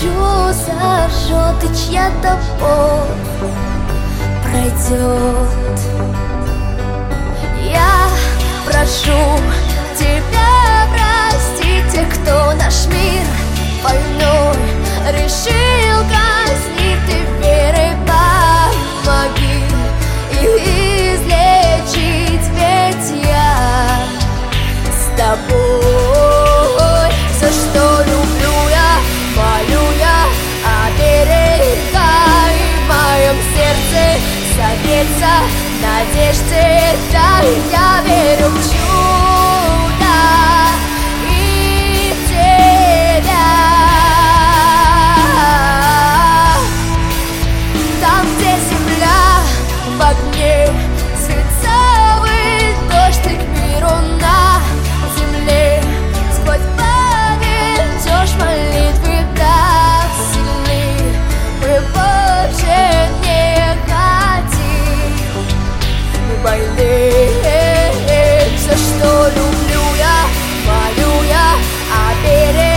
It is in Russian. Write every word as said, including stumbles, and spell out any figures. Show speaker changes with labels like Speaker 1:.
Speaker 1: свечу зажжет, и чья-то боль пройдет. Я прошу тебя простить тех, кто наш мир войной решил казнить. Ты верой помоги их излечить, ведь я с тобой. За что люблю я, молю я, оберегай в моем сердце согреться надежде. Да, я верю в чудо и в тебя. Там, где земля в огне, свинцовый дождь, ты к миру на земле. Сквозь поведешь молитвы так сильны, мы больше не хотим войны. За что люблю я, молю я, оберег